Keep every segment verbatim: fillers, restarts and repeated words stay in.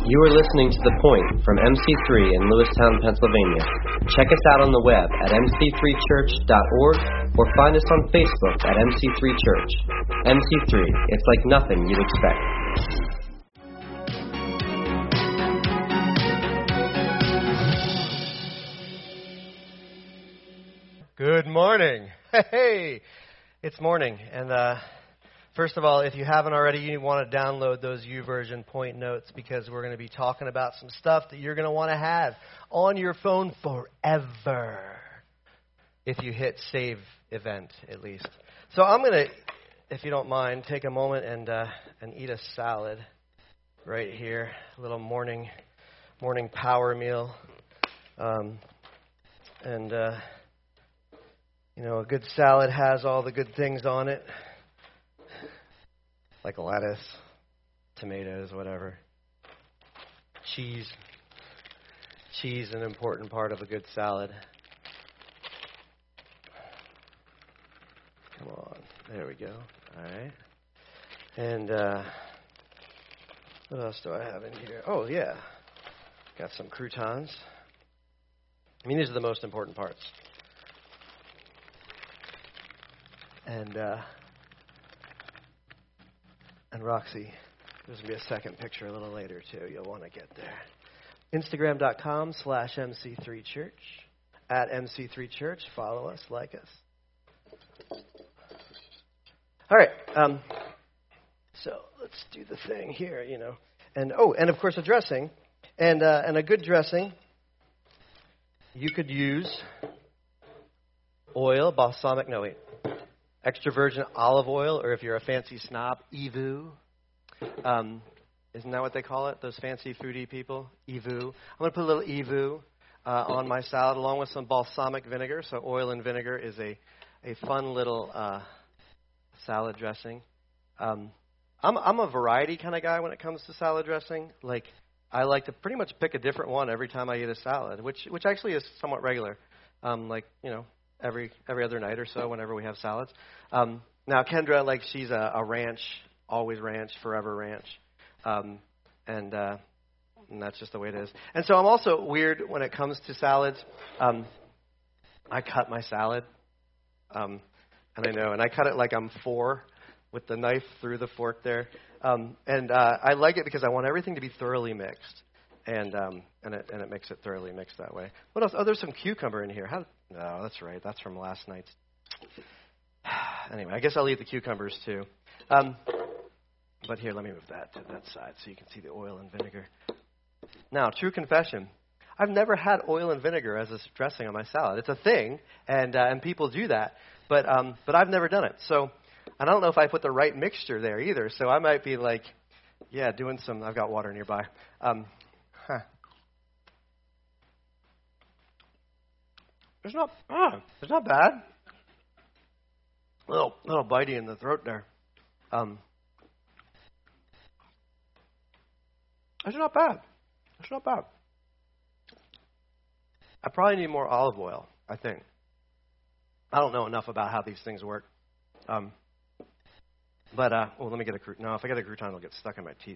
You are listening to The Point from M C three in Lewistown, Pennsylvania. Check us out on the web at m c three church dot org or find us on Facebook at M C three Church. M C three, it's like nothing you'd expect. Good morning. Hey, it's morning. And uh, first of all, if you haven't already, you want to download those YouVersion point notes because we're going to be talking about some stuff that you're going to want to have on your phone forever. If you hit save event, at least. So I'm going to, if you don't mind, take a moment and uh, and eat a salad right here. A little morning morning power meal. Um, and... Uh, You know, a good salad has all the good things on it, like lettuce, tomatoes, whatever. Cheese. Cheese, an important part of a good salad. Come on. There we go. All right. And uh, what else do I have in here? Oh, yeah. Got some croutons. I mean, these are the most important parts. And uh, and Roxy, there's going to be a second picture a little later, too. You'll want to get there. Instagram.com slash MC3Church. At M C three Church. Follow us, like us. All right. Um, so let's do the thing here, you know. And, oh, and, of course, a dressing. And, uh, and a good dressing, you could use oil, balsamic, no, wait. Extra virgin olive oil, or if you're a fancy snob, Evu. Um, isn't that what they call it, those fancy foodie people? Evu. I'm going to put a little Evu uh, on my salad along with some balsamic vinegar. So oil and vinegar is a, a fun little uh, salad dressing. Um, I'm, I'm a variety kind of guy when it comes to salad dressing. Like, I like to pretty much pick a different one every time I eat a salad, which which actually is somewhat regular. Um, like, you know, every every other night or so whenever we have salads. Um, now, Kendra, like, she's a, a ranch, always ranch, forever ranch. Um, and, uh, and that's just the way it is. And so I'm also weird when it comes to salads. Um, I cut my salad, um, and I know, and I cut it like I'm four with the knife through the fork there. Um, and uh, I like it because I want everything to be thoroughly mixed. And um, and it and it makes it thoroughly mixed that way. What else? Oh, there's some cucumber in here. How? No, that's right. That's from last night's. Anyway, I guess I'll eat the cucumbers too. Um, but here, let me move that to that side so you can see the oil and vinegar. Now, true confession. I've never had oil and vinegar as a dressing on my salad. It's a thing, and uh, and people do that. But um, but I've never done it. So I don't know if I put the right mixture there either. So I might be like, yeah, doing some. I've got water nearby. Um, Huh. It's not, ah, it's not bad. Little, little bitey in the throat there. Um, it's not bad. It's not bad. I probably need more olive oil, I think. I don't know enough about how these things work. Um, but, uh, well, let me get a crouton. No, if I get a crouton, it'll get stuck in my teeth.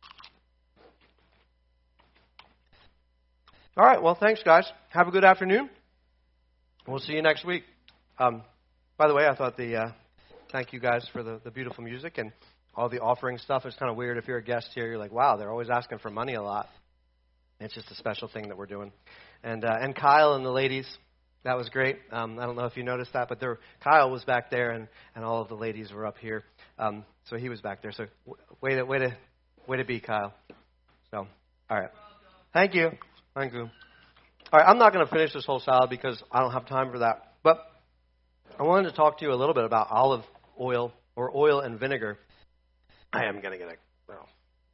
All right, well, thanks, guys. Have a good afternoon. We'll see you next week. Um, by the way, I thought the uh, thank you guys for the, the beautiful music and all the offering stuff. It's kind of weird if you're a guest here. You're like, wow, they're always asking for money a lot. It's just a special thing that we're doing. And uh, and Kyle and the ladies, that was great. Um, I don't know if you noticed that, but there, Kyle was back there, and, and all of the ladies were up here. Um, so he was back there. So w- way to way to way to be, Kyle. So all right, thank you. Thank you. All right, I'm not going to finish this whole salad because I don't have time for that. But I wanted to talk to you a little bit about olive oil or oil and vinegar. I am going to get a, well,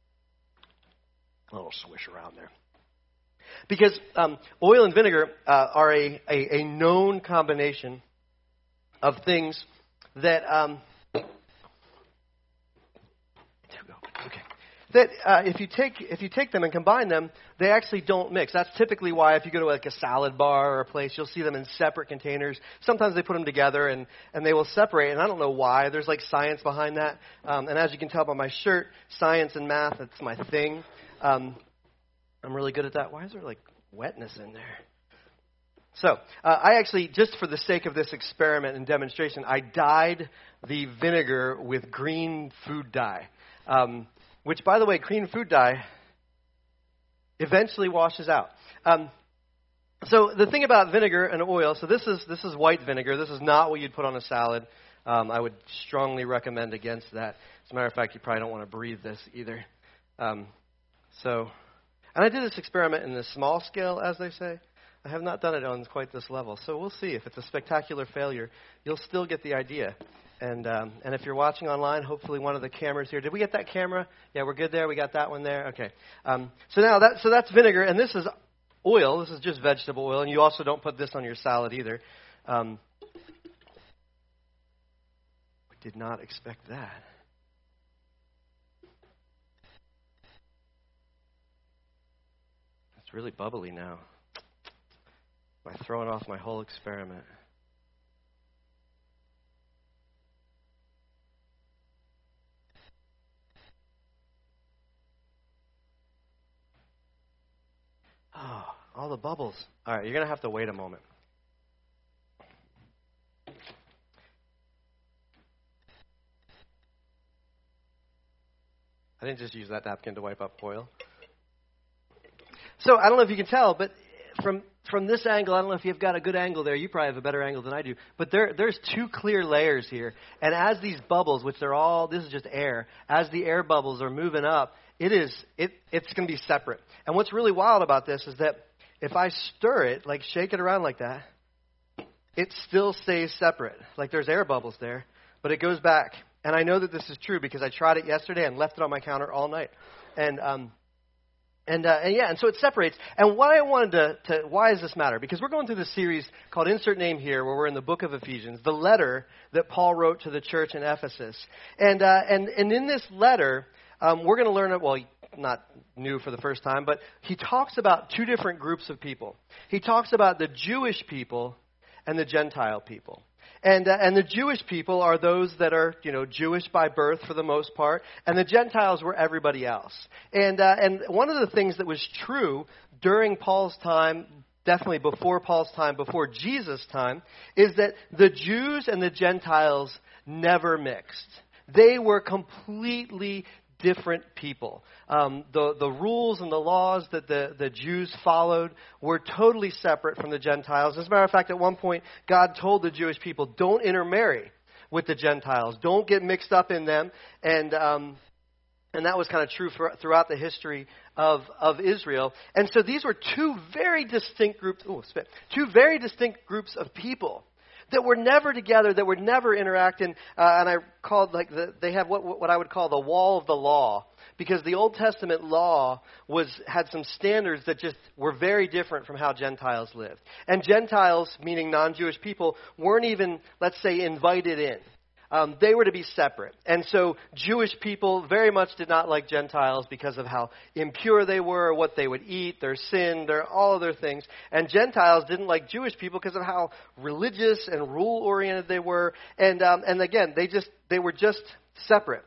a little swish around there. Because um, oil and vinegar uh, are a, a, a known combination of things that... Um, okay. That uh, if you take if you take them and combine them, they actually don't mix. That's typically why if you go to like a salad bar or a place, you'll see them in separate containers. Sometimes they put them together and, and they will separate, and I don't know why. There's like science behind that. Um, and as you can tell by my shirt, science and math, that's my thing. Um, I'm really good at that. Why is there like wetness in there? So, uh, I actually, just for the sake of this experiment and demonstration, I dyed the vinegar with green food dye. Um, which, by the way, green food dye eventually washes out. Um, so the thing about vinegar and oil, so this is this is white vinegar. This is not what you'd put on a salad. Um, I would strongly recommend against that. As a matter of fact, you probably don't want to breathe this either. Um, so, and I did this experiment in the small scale, as they say. I have not done it on quite this level. So we'll see. If it's a spectacular failure, you'll still get the idea. And um, and if you're watching online, hopefully one of the cameras here. Did we get that camera? Yeah, we're good there. We got that one there. Okay. Um, so now that so that's vinegar, and this is oil. This is just vegetable oil, and you also don't put this on your salad either. Um, we did not expect that. It's really bubbly now. Am I throwing off my whole experiment? Oh, all the bubbles. All right, you're going to have to wait a moment. I didn't just use that napkin to wipe up oil. So I don't know if you can tell, but from from this angle, I don't know if you've got a good angle there. You probably have a better angle than I do. But there there's two clear layers here. And as these bubbles, which they're all, this is just air, as the air bubbles are moving up, it is it it's going to be separate. And what's really wild about this is that if I stir it, like shake it around like that, it still stays separate. Like there's air bubbles there, but it goes back. And I know that this is true because I tried it yesterday and left it on my counter all night. And um And, uh, and yeah, and so it separates. And what I wanted to, to, why does this matter? Because we're going through this series called Insert Name Here, where we're in the book of Ephesians, the letter that Paul wrote to the church in Ephesus. And uh, and and in this letter, um, we're going to learn it. Well, not new for the first time, but he talks about two different groups of people. He talks about the Jewish people and the Gentile people. And uh, and the Jewish people are those that are, you know, Jewish by birth for the most part, and the Gentiles were everybody else. And uh, and one of the things that was true during Paul's time, definitely before Paul's time, before Jesus' time, is that the Jews and the Gentiles never mixed. They were completely different people. Um, the, the rules and the laws that the, the Jews followed were totally separate from the Gentiles. As a matter of fact, at one point, God told the Jewish people, don't intermarry with the Gentiles. Don't get mixed up in them. And um, and that was kind of true for, throughout the history of, of Israel. And so these were two very distinct groups, ooh, spit, two very distinct groups of people that were never together, that would never interact. And, uh, and I called, like, the, they have what, what I would call the wall of the law, because the Old Testament law was had some standards that just were very different from how Gentiles lived. And Gentiles, meaning non-Jewish people, weren't even, let's say, invited in. Um, they were to be separate. And so Jewish people very much did not like Gentiles because of how impure they were, what they would eat, their sin, their all of their things. And Gentiles didn't like Jewish people because of how religious and rule-oriented they were. And um, and again, they just they were just separate.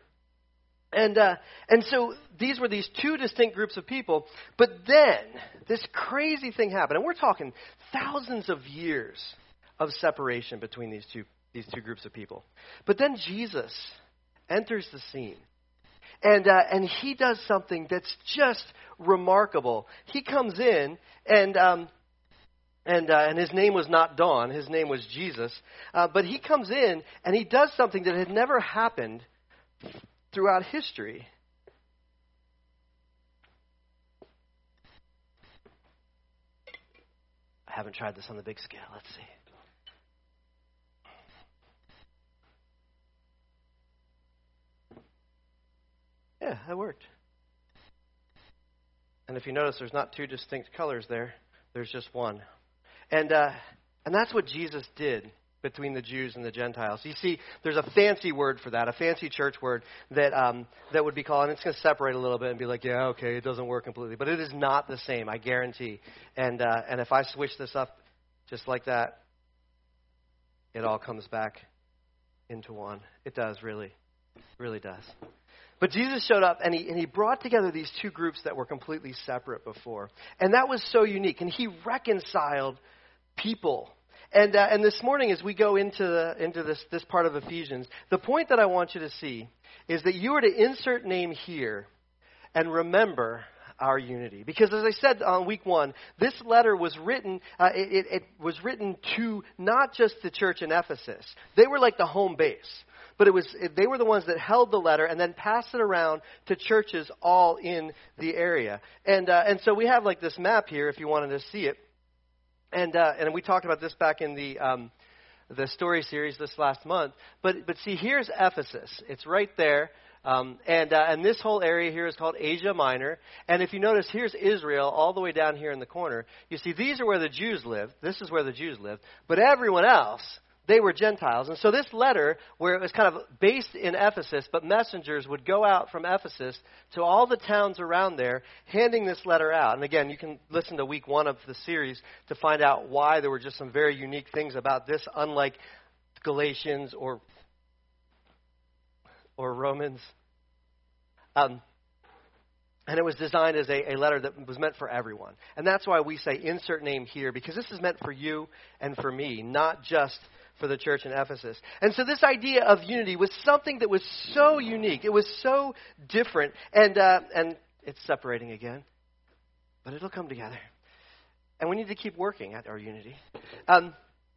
And uh, and so these were these two distinct groups of people. But then this crazy thing happened. And we're talking thousands of years of separation between these two these two groups of people. But then Jesus enters the scene. And uh, and he does something that's just remarkable. He comes in, and um, and uh, and his name was not Dawn. His name was Jesus. Uh, but he comes in, and he does something that had never happened throughout history. I haven't tried this on the big scale. Let's see. Yeah, that worked. And if you notice, there's not two distinct colors there. There's just one. And uh, and that's what Jesus did between the Jews and the Gentiles. You see, there's a fancy word for that, a fancy church word that um, that would be called, and it's going to separate a little bit and be like, yeah, okay, it doesn't work completely. But it is not the same, I guarantee. And uh, and if I switch this up just like that, it all comes back into one. It does, really. It really does. But Jesus showed up, and he, and he brought together these two groups that were completely separate before. And that was so unique. And he reconciled people. And uh, and this morning, as we go into the, into this, this part of Ephesians, the point that I want you to see is that you are to insert name here and remember our unity. Because as I said on week one, this letter was written, uh, it, it was written to not just the church in Ephesus. They were like the home base. But it was it, they were the ones that held the letter and then passed it around to churches all in the area. And uh, and so we have like this map here if you wanted to see it. And uh, and we talked about this back in the um, the story series this last month. But but see, here's Ephesus. It's right there. Um, and uh, and this whole area here is called Asia Minor. And if you notice, here's Israel all the way down here in the corner. You see, these are where the Jews lived. This is where the Jews lived. But everyone else, they were Gentiles. And so this letter, where it was kind of based in Ephesus, but messengers would go out from Ephesus to all the towns around there, handing this letter out. And again, you can listen to week one of the series to find out why there were just some very unique things about this, unlike Galatians or or Romans. Um, and it was designed as a, a letter that was meant for everyone. And that's why we say insert name here, because this is meant for you and for me, not just for the church in Ephesus. And so this idea of unity was something that was so unique. It was so different. And uh, and it's separating again. But it'll come together. And we need to keep working at our unity. Um,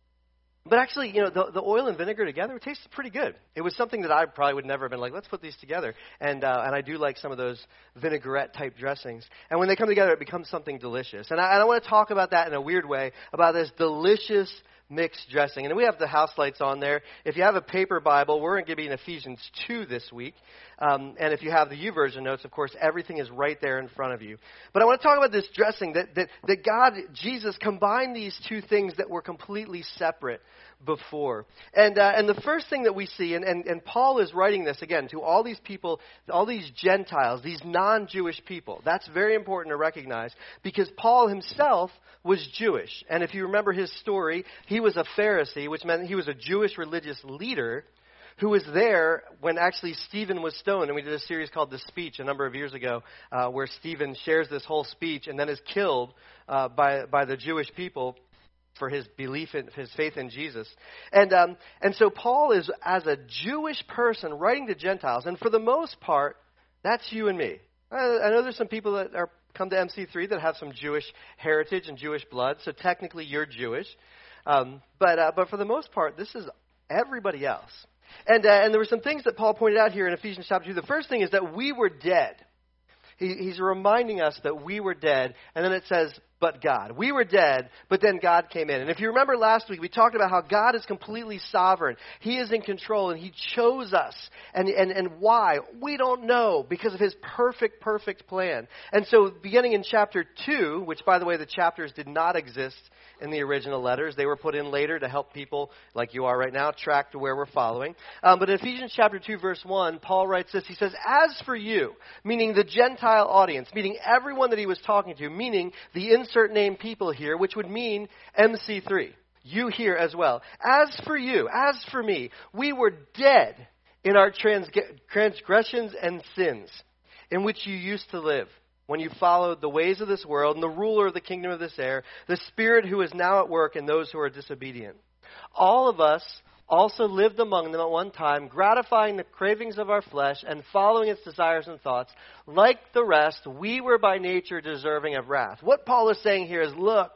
but actually, you know, the, the oil and vinegar together, it tastes pretty good. It was something that I probably would never have been like, let's put these together. And uh, and I do like some of those vinaigrette-type dressings. And when they come together, it becomes something delicious. And I, and I want to talk about that in a weird way, about this delicious mixed dressing. And we have the house lights on there. If you have a paper Bible, we're going to be in Ephesians two this week. Um, and if you have the YouVersion notes, of course, everything is right there in front of you. But I want to talk about this dressing, that, that, that God, Jesus, combined these two things that were completely separate before. And uh, and the first thing that we see, and, and, and Paul is writing this, again, to all these people, all these Gentiles, these non-Jewish people. That's very important to recognize, because Paul himself was Jewish. And if you remember his story, he was a Pharisee, which meant he was a Jewish religious leader who was there when actually Stephen was stoned. And we did a series called The Speech a number of years ago, uh, where Stephen shares this whole speech and then is killed uh, by by the Jewish people for his belief in his faith in Jesus. And um, and so Paul is, as a Jewish person, writing to Gentiles. And for the most part, that's you and me. I, I know there's some people that are come to M C three that have some Jewish heritage and Jewish blood. So technically you're Jewish. Um, but uh, but for the most part, this is everybody else. And uh, and there were some things that Paul pointed out here in Ephesians chapter two. The first thing is that we were dead. He, he's reminding us that we were dead. And then it says, but God. We were dead, but then God came in. And if you remember last week, we talked about how God is completely sovereign. He is in control, and He chose us. And, and, and why? We don't know, because of His perfect, perfect plan. And so beginning in chapter two, which, by the way, the chapters did not exist in the original letters. They were put in later to help people, like you are right now, track to where we're following. Um, but in Ephesians chapter two, verse one, Paul writes this. He says, as for you, meaning the Gentile audience, meaning everyone that he was talking to, meaning the insert name people here, which would mean M C three. You here as well. As for you, as for me, we were dead in our trans- transgressions and sins in which you used to live, when you followed the ways of this world and the ruler of the kingdom of this air, the spirit who is now at work in those who are disobedient. All of us also lived among them at one time, gratifying the cravings of our flesh and following its desires and thoughts. Like the rest, we were by nature deserving of wrath. What Paul is saying here is, look,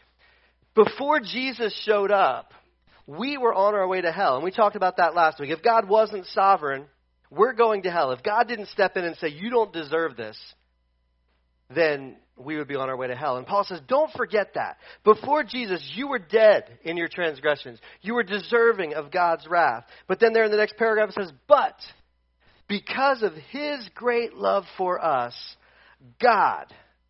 before Jesus showed up, we were on our way to hell. And we talked about that last week. If God wasn't sovereign, we're going to hell. If God didn't step in and say, you don't deserve this, then we would be on our way to hell. And Paul says, don't forget that. Before Jesus, you were dead in your transgressions. You were deserving of God's wrath. But then there in the next paragraph it says, but because of His great love for us, God,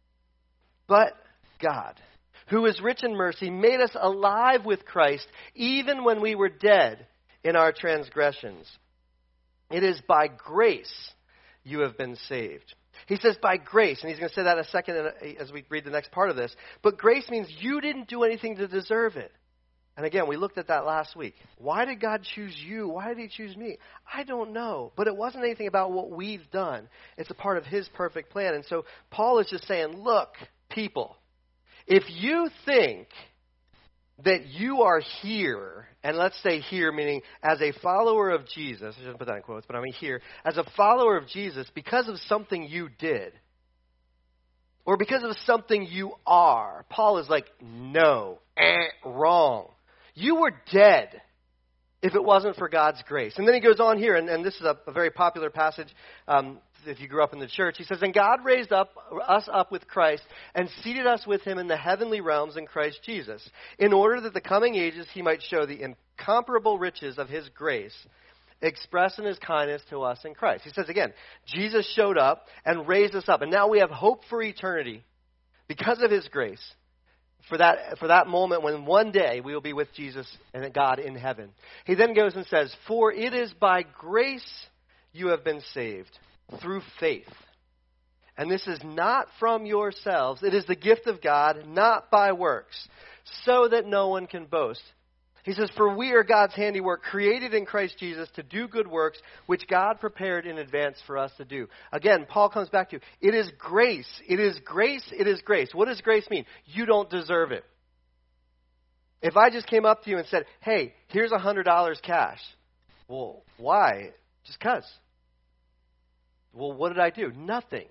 but God, who is rich in mercy, made us alive with Christ, even when we were dead in our transgressions. It is by grace you have been saved. He says by grace, and he's going to say that in a second as we read the next part of this. But grace means you didn't do anything to deserve it. And again, we looked at that last week. Why did God choose you? Why did he choose me? I don't know. But it wasn't anything about what we've done. It's a part of his perfect plan. And so Paul is just saying, look, people, if you think that you are here, and let's say here meaning as a follower of Jesus, I shouldn't put that in quotes, but I mean here, as a follower of Jesus because of something you did, or because of something you are, Paul is like, no, eh, wrong. You were dead if it wasn't for God's grace. And then he goes on here, and, and this is a, a very popular passage um, if you grew up in the church. He says, and God raised up us up with Christ and seated us with him in the heavenly realms in Christ Jesus, in order that the coming ages he might show the incomparable riches of his grace expressed in his kindness to us in Christ. He says again, Jesus showed up and raised us up, and now we have hope for eternity because of his grace. For that, for that moment when one day we will be with Jesus and God in heaven. He then goes and says, for it is by grace you have been saved, through faith. And this is not from yourselves. It is the gift of God, not by works, so that no one can boast. He says, for we are God's handiwork, created in Christ Jesus to do good works, which God prepared in advance for us to do. Again, Paul comes back to, it is grace, it is grace, it is grace. What does grace mean? You don't deserve it. If I just came up to you and said, hey, here's one hundred dollars cash. Well, why? Just because. Well, what did I do? Nothing.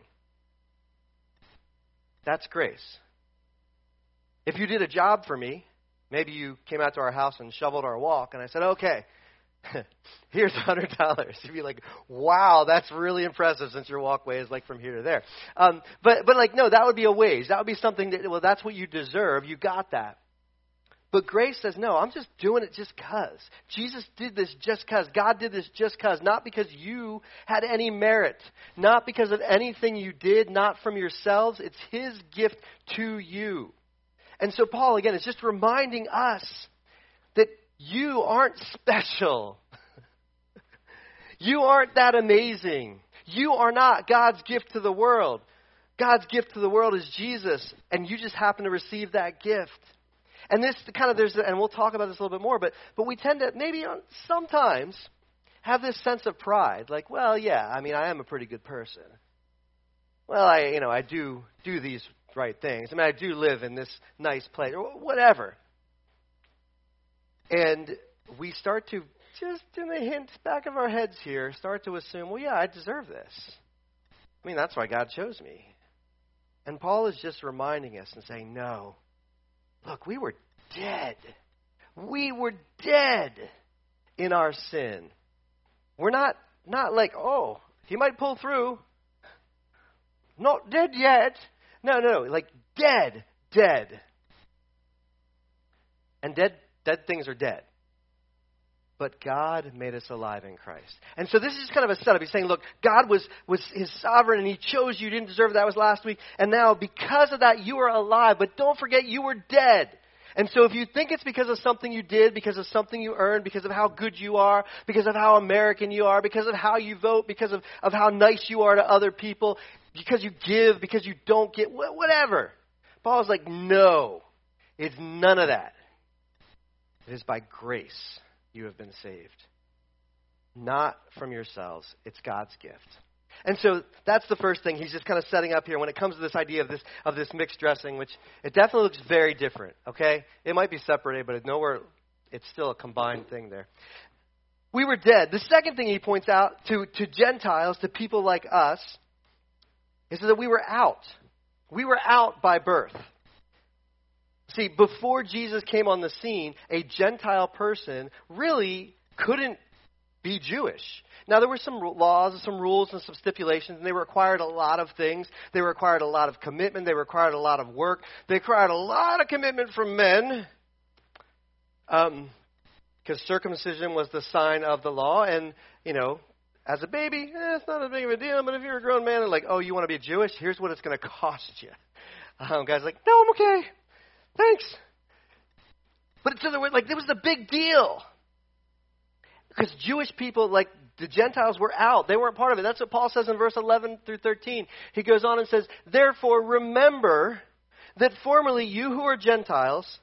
That's grace. If you did a job for me, maybe you came out to our house and shoveled our walk, and I said, okay, here's one hundred dollars. You'd be like, wow, that's really impressive since your walkway is like from here to there. Um, but, but like, no, that would be a wage. That would be something that, well, that's what you deserve. You got that. But grace says, no, I'm just doing it just because. Jesus did this just because. God did this just because. Not because you had any merit. Not because of anything you did. Not from yourselves. It's his gift to you. And so Paul, again, is just reminding us that you aren't special. You aren't that amazing. You are not God's gift to the world. God's gift to the world is Jesus, and you just happen to receive that gift. And this kind of, there's, and we'll talk about this a little bit more, but but we tend to maybe sometimes have this sense of pride, like, well, yeah, I mean, I am a pretty good person. Well, I, you know, I do do these right things. I mean, I do live in this nice place, or whatever. And we start to, just in the hint back of our heads here, start to assume, well, yeah, I deserve this. I mean, that's why God chose me. And Paul is just reminding us and saying, no, look, we were dead. We were dead in our sin. We're not, not like, oh, he might pull through. Not dead yet. No, no, like dead, dead. And dead, dead things are dead. But God made us alive in Christ. And so this is kind of a setup. He's saying, look, God was, was his sovereign and he chose you. You didn't deserve it. That was last week. And now because of that, you are alive. But don't forget, you were dead. And so if you think it's because of something you did, because of something you earned, because of how good you are, because of how American you are, because of how you vote, because of, of how nice you are to other people, because you give, because you don't get, whatever. Paul's like, no, it's none of that. It is by grace you have been saved. Not from yourselves. It's God's gift. And so that's the first thing he's just kind of setting up here when it comes to this idea of this of this mixed dressing, which it definitely looks very different, okay? It might be separated, but it nowhere, it's still a combined thing there. We were dead. The second thing he points out to, to Gentiles, to people like us, is that we were out. We were out by birth. See, before Jesus came on the scene, a Gentile person really couldn't be Jewish. Now, there were some laws and some rules and some stipulations, and they required a lot of things. They required a lot of commitment. They required a lot of work. They required a lot of commitment from men, um, because circumcision was the sign of the law. And, you know, as a baby, eh, it's not as big of a deal, but if you're a grown man and like, oh, you want to be Jewish? Here's what it's going to cost you. Um, guys are like, no, I'm okay. Thanks. But it's like, it was a big deal. Because Jewish people, like the Gentiles, were out. They weren't part of it. That's what Paul says in verse eleven through thirteen. He goes on and says, therefore remember that formerly you who are Gentiles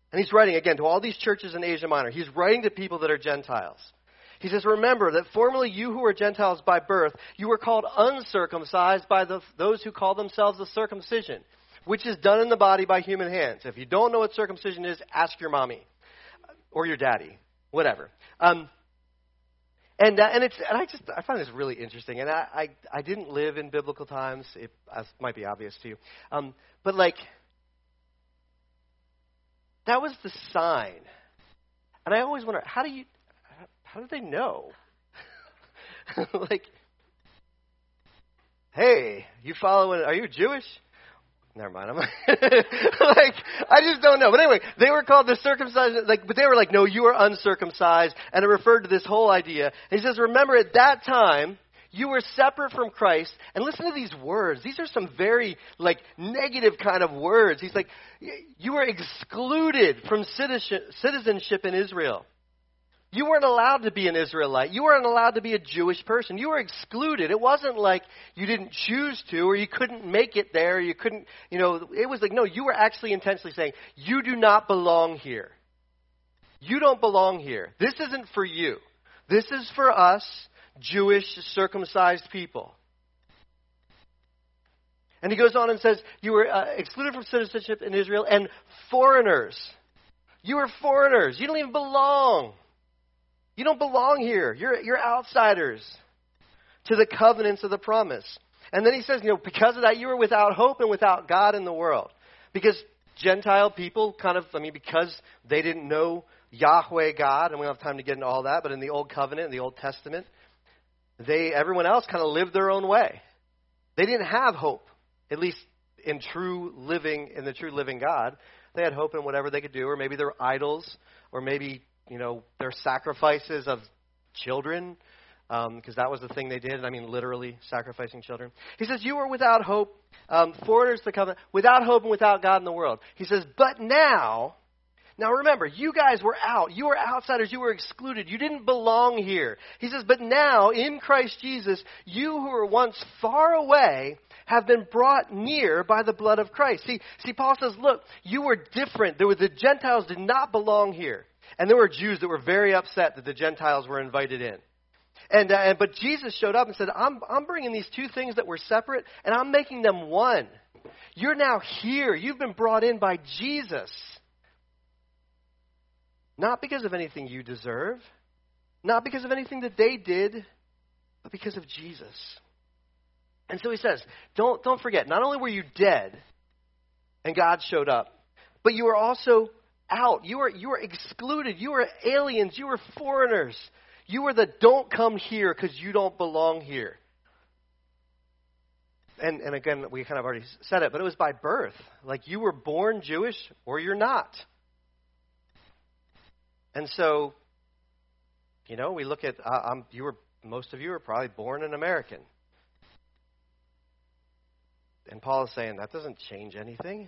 And he's writing, again, to all these churches in Asia Minor. He's writing to people that are Gentiles. He says, remember that formerly you who were Gentiles by birth, you were called uncircumcised by the, those who call themselves the circumcision, which is done in the body by human hands. If you don't know what circumcision is, ask your mommy or your daddy, whatever. Um, and uh, and it's and I just I find this really interesting. And I I, I didn't live in biblical times. It uh, might be obvious to you, um, but like that was the sign. And I always wonder, how do you how do they know? Like, hey, you following? Are you Jewish? Never mind. I'm like, I just don't know. But anyway, they were called the circumcised, like, but they were like, no, you are uncircumcised. And it referred to this whole idea. And he says, remember at that time, you were separate from Christ. And listen to these words. These are some very, like, negative kind of words. He's like, you were excluded from citizenship in Israel. You weren't allowed to be an Israelite. You weren't allowed to be a Jewish person. You were excluded. It wasn't like you didn't choose to or you couldn't make it there. Or you couldn't, you know, it was like, no, you were actually intentionally saying, you do not belong here. You don't belong here. This isn't for you. This is for us, Jewish circumcised people. And he goes on and says, you were uh, excluded from citizenship in Israel and foreigners. You were foreigners. You don't even belong. You don't belong here. You're, you're outsiders to the covenants of the promise. And then he says, you know, because of that, you were without hope and without God in the world. Because Gentile people kind of, I mean, because they didn't know Yahweh God, and we don't have time to get into all that, but in the Old Covenant, in the Old Testament, they, everyone else kind of lived their own way. They didn't have hope, at least in true living, in the true living God. They had hope in whatever they could do, or maybe their idols, or maybe, you know, their sacrifices of children, because um, that was the thing they did. I mean, literally sacrificing children. He says, you were without hope, um, foreigners to the covenant, without hope and without God in the world. He says, but now, now remember, you guys were out. You were outsiders. You were excluded. You didn't belong here. He says, but now, in Christ Jesus, you who were once far away have been brought near by the blood of Christ. See, see, Paul says, look, you were different. There were, the Gentiles did not belong here. And there were Jews that were very upset that the Gentiles were invited in. And, uh, and but Jesus showed up and said, I'm, I'm bringing these two things that were separate, and I'm making them one. You're now here. You've been brought in by Jesus. Not because of anything you deserve, not because of anything that they did, but because of Jesus. And so he says, don't, don't forget, not only were you dead, and God showed up, but you were also out. You were, you were excluded. You were aliens. You were foreigners. You were the don't come here because you don't belong here. And, and again, we kind of already said it, but it was by birth. Like you were born Jewish or you're not. And so, you know, we look at, uh, um, you were, most of you are probably born an American. And Paul is saying that doesn't change anything.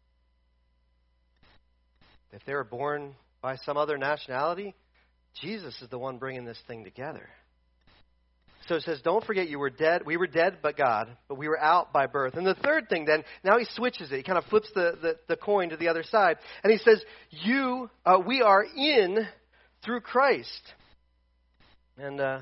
If they were born by some other nationality, Jesus is the one bringing this thing together. So it says, don't forget you were dead. We were dead but God, but we were out by birth. And the third thing then, now he switches it. He kind of flips the, the, the coin to the other side. And he says, you, uh, we are in through Christ. And, uh,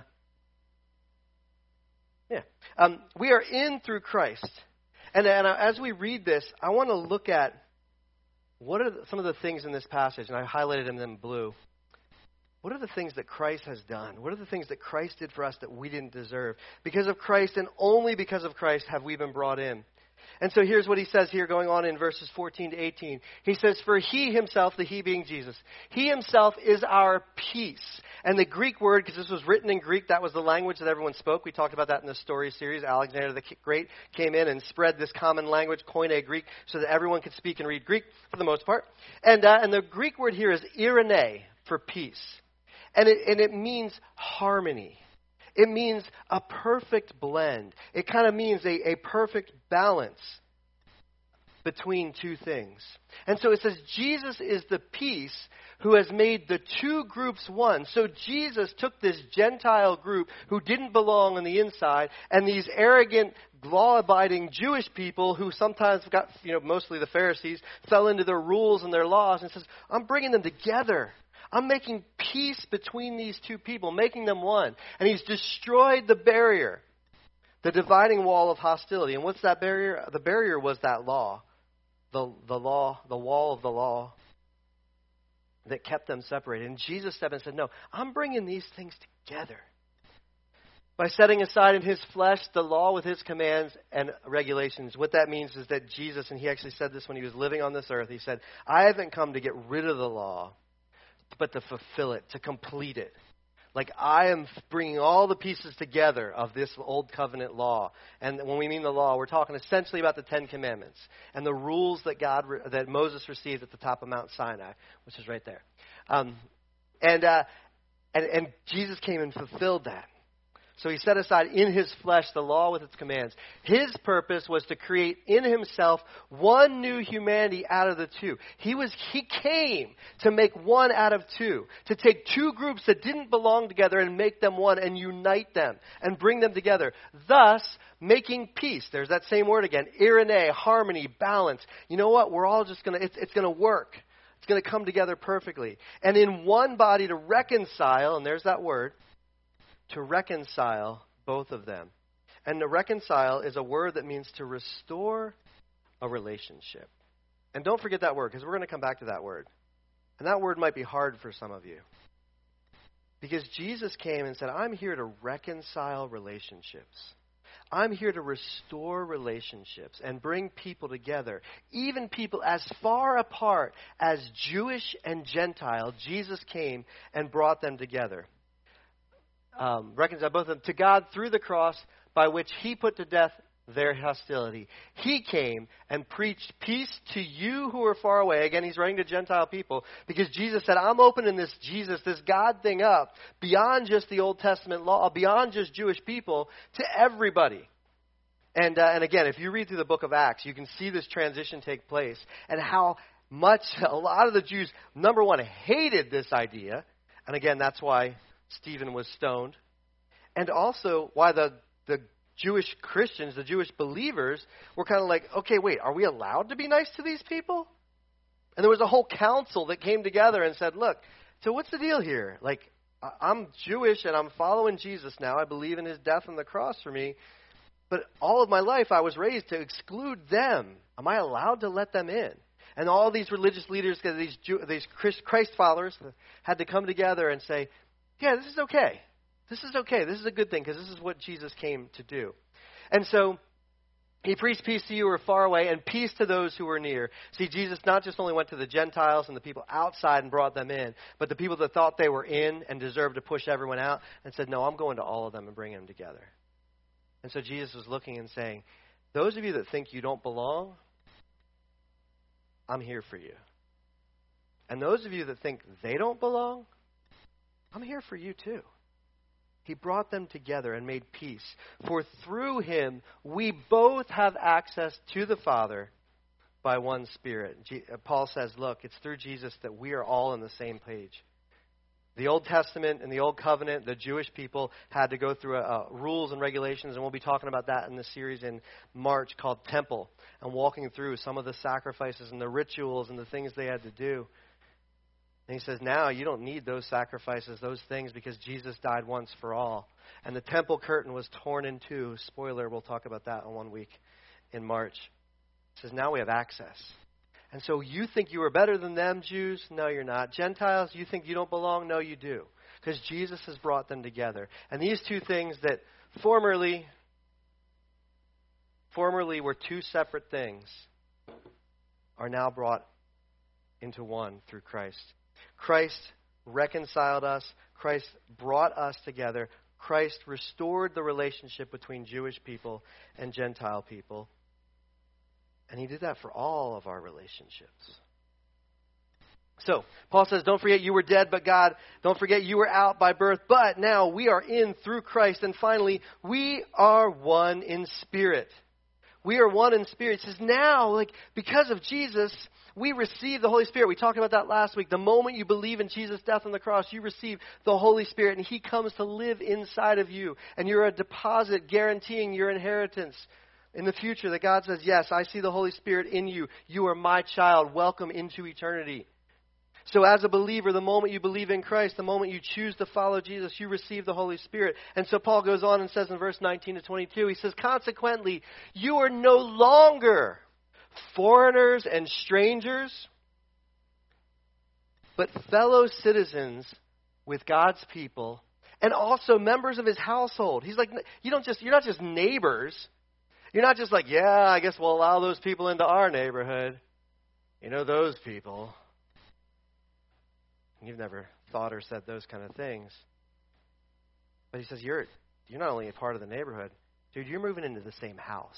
yeah, um, we are in through Christ. And, and as we read this, I want to look at what are some of the things in this passage, and I highlighted them in blue. What are the things that Christ has done? What are the things that Christ did for us that we didn't deserve? Because of Christ and only because of Christ have we been brought in. And so here's what he says here going on in verses fourteen to eighteen. He says, for he himself, the he being Jesus, he himself is our peace. And the Greek word, because this was written in Greek, that was the language that everyone spoke. We talked about that in the story series. Alexander the Great came in and spread this common language, Koine Greek, so that everyone could speak and read Greek for the most part. And, uh, and the Greek word here is irene, for peace. And it, and it means harmony. It means a perfect blend. It kind of means a, a perfect balance between two things. And so it says Jesus is the peace who has made the two groups one. So Jesus took this Gentile group who didn't belong on the inside and these arrogant, law-abiding Jewish people who sometimes got, you know, mostly the Pharisees, fell into their rules and their laws, and says, I'm bringing them together. I'm making peace between these two people, making them one. And he's destroyed the barrier, the dividing wall of hostility. And what's that barrier? The barrier was that law, the, the law, the wall of the law that kept them separated. And Jesus stepped in and said, no, I'm bringing these things together. By setting aside in his flesh the law with his commands and regulations. What that means is that Jesus, and he actually said this when he was living on this earth, he said, I haven't come to get rid of the law, but to fulfill it, to complete it. Like I am bringing all the pieces together of this old covenant law. And when we mean the law, we're talking essentially about the Ten Commandments and the rules that God, that Moses received at the top of Mount Sinai, which is right there. Um, and, uh, and and Jesus came and fulfilled that. So he set aside in his flesh the law with its commands. His purpose was to create in himself one new humanity out of the two. He was he came to make one out of two, to take two groups that didn't belong together and make them one and unite them and bring them together, thus making peace. There's that same word again, irene, harmony, balance. You know what? We're all just going to, it's, it's going to work. It's going to come together perfectly. And in one body to reconcile, and there's that word, to reconcile both of them. And to reconcile is a word that means to restore a relationship. And don't forget that word, because we're going to come back to that word. And that word might be hard for some of you. Because Jesus came and said, I'm here to reconcile relationships. I'm here to restore relationships and bring people together. Even people as far apart as Jewish and Gentile, Jesus came and brought them together. Um, reconcile both of them to God through the cross, by which he put to death their hostility. He came and preached peace to you who are far away. Again, he's writing to Gentile people because Jesus said, I'm opening this Jesus, this God thing up beyond just the Old Testament law, beyond just Jewish people, to everybody. And, uh, and again, if you read through the book of Acts, you can see this transition take place and how much a lot of the Jews, number one, hated this idea. And again, that's why Stephen was stoned. And also why the, the Jewish Christians, the Jewish believers, were kind of like, okay, wait, are we allowed to be nice to these people? And there was a whole council that came together and said, look, so what's the deal here? Like, I'm Jewish and I'm following Jesus now. I believe in his death on the cross for me. But all of my life I was raised to exclude them. Am I allowed to let them in? And all these religious leaders, these Jew, these Christ followers, had to come together and say, yeah, this is okay. This is okay. This is a good thing because this is what Jesus came to do. And so he preached peace to you who are far away and peace to those who are near. See, Jesus not just only went to the Gentiles and the people outside and brought them in, but the people that thought they were in and deserved to push everyone out and said, no, I'm going to all of them and bringing them together. And so Jesus was looking and saying, those of you that think you don't belong, I'm here for you. And those of you that think they don't belong, I'm here for you too. He brought them together and made peace. For through him, we both have access to the Father by one Spirit. G- Paul says, look, it's through Jesus that we are all on the same page. The Old Testament and the Old Covenant, the Jewish people had to go through uh, rules and regulations, and we'll be talking about that in the series in March called Temple, and walking through some of the sacrifices and the rituals and the things they had to do. And he says, now you don't need those sacrifices, those things, because Jesus died once for all. And the temple curtain was torn in two. Spoiler, we'll talk about that in one week in March. He says, now we have access. And so you think you are better than them, Jews? No, you're not. Gentiles, you think you don't belong? No, you do. Because Jesus has brought them together. And these two things that formerly, formerly were two separate things are now brought into one through Christ. Christ reconciled us. Christ brought us together. Christ restored the relationship between Jewish people and Gentile people. And he did that for all of our relationships. So, Paul says, don't forget you were dead, but God, don't forget you were out by birth, but now we are in through Christ. And finally, we are one in spirit. We are one in spirit. It says now, like, because of Jesus, we receive the Holy Spirit. We talked about that last week. The moment you believe in Jesus' death on the cross, you receive the Holy Spirit, and he comes to live inside of you. And you're a deposit guaranteeing your inheritance in the future that God says, yes, I see the Holy Spirit in you. You are my child. Welcome into eternity. So as a believer, the moment you believe in Christ, the moment you choose to follow Jesus, you receive the Holy Spirit. And so Paul goes on and says in verse nineteen to twenty-two, he says, consequently, you are no longer foreigners and strangers, but fellow citizens with God's people and also members of his household. He's like, you don't just, you're not just neighbors. You're not just like, yeah, I guess we'll allow those people into our neighborhood. You know, those people. You've never thought or said those kind of things. But he says, you're you're not only a part of the neighborhood, dude, you're moving into the same house.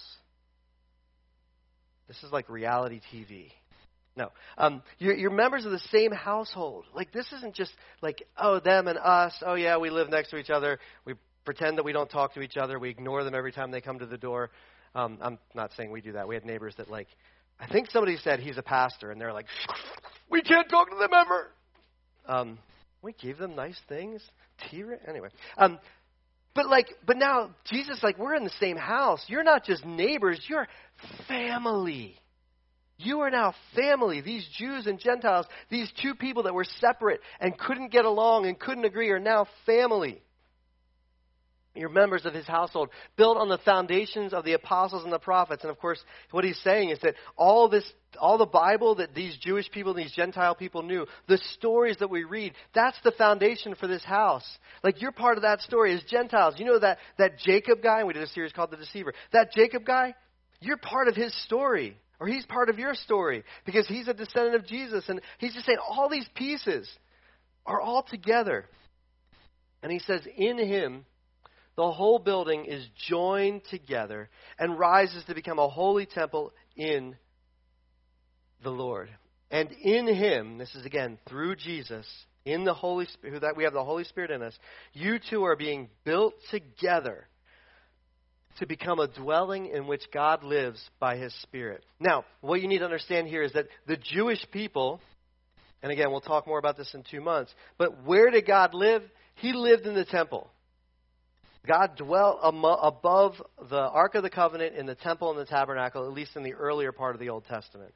This is like reality T V. No. Um, you're, you're members of the same household. Like, this isn't just like, oh, them and us. Oh, yeah, we live next to each other. We pretend that we don't talk to each other. We ignore them every time they come to the door. Um, I'm not saying we do that. We had neighbors that, like, I think somebody said he's a pastor, and they're like, we can't talk to them ever. Um, we gave them nice things. Tea, anyway. Um, but like, but now Jesus, like, we're in the same house. You're not just neighbors. You're family. You are now family. These Jews and Gentiles, these two people that were separate and couldn't get along and couldn't agree, are now family. You're members of his household, built on the foundations of the apostles and the prophets. And of course, what he's saying is that all this, all the Bible that these Jewish people and these Gentile people knew, the stories that we read, that's the foundation for this house. Like, you're part of that story as Gentiles. You know that, that Jacob guy? We did a series called The Deceiver. That Jacob guy, you're part of his story. Or he's part of your story because he's a descendant of Jesus. And he's just saying all these pieces are all together. And he says, in him, the whole building is joined together and rises to become a holy temple in the Lord. And in him, this is again through Jesus, in the Holy Spirit, that we have the Holy Spirit in us, you two are being built together to become a dwelling in which God lives by his Spirit. Now, what you need to understand here is that the Jewish people, and again, we'll talk more about this in two months, but where did God live? He lived in the temple. God dwelt above the Ark of the Covenant in the temple and the tabernacle, at least in the earlier part of the Old Testament.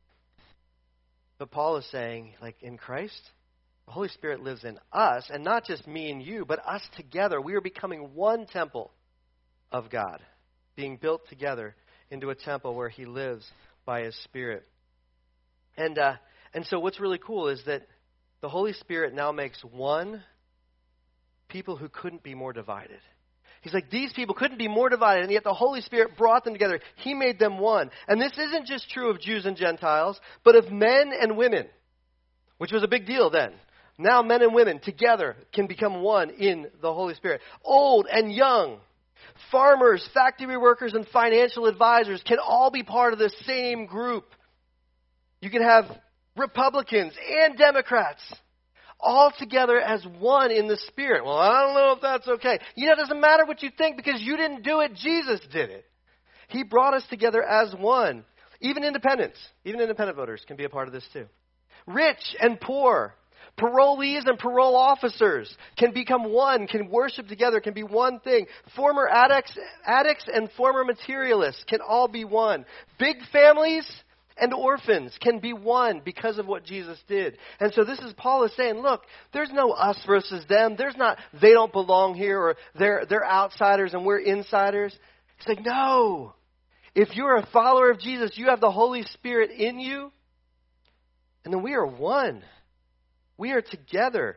But Paul is saying, like, in Christ, the Holy Spirit lives in us, and not just me and you, but us together. We are becoming one temple of God, being built together into a temple where he lives by his Spirit. And uh, and so what's really cool is that the Holy Spirit now makes one people who couldn't be more divided. He's like, these people couldn't be more divided, and yet the Holy Spirit brought them together. He made them one. And this isn't just true of Jews and Gentiles, but of men and women, which was a big deal then. Now men and women together can become one in the Holy Spirit. Old and young, farmers, factory workers, and financial advisors can all be part of the same group. You can have Republicans and Democrats all together as one in the Spirit. Well, I don't know if that's okay. You know, it doesn't matter what you think because you didn't do it. Jesus did it. He brought us together as one. Even independents, even independent voters can be a part of this too. Rich and poor, parolees and parole officers can become one, can worship together, can be one thing. Former addicts, addicts and former materialists can all be one. Big families and orphans can be one because of what Jesus did. And so this is Paul is saying, look, there's no us versus them. There's not they don't belong here or they're they're outsiders and we're insiders. He's like, no. If you're a follower of Jesus, you have the Holy Spirit in you. And then we are one. We are together.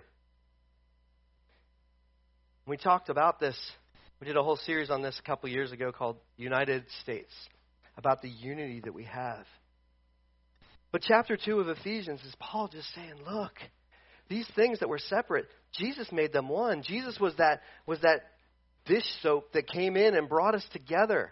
We talked about this. We did a whole series on this a couple years ago called United States, about the unity that we have. But chapter two of Ephesians is Paul just saying, look, these things that were separate, Jesus made them one. Jesus was that, was that dish soap that came in and brought us together.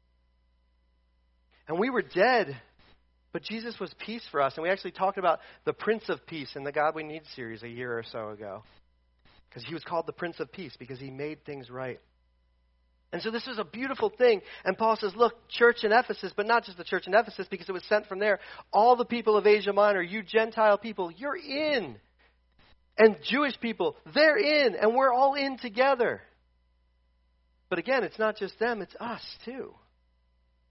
And we were dead, but Jesus was peace for us. And we actually talked about the Prince of Peace in the God We Need series a year or so ago. Because he was called the Prince of Peace because he made things right. And so this is a beautiful thing. And Paul says, look, church in Ephesus, but not just the church in Ephesus because it was sent from there. All the people of Asia Minor, you Gentile people, you're in. And Jewish people, they're in. And we're all in together. But again, it's not just them, it's us too.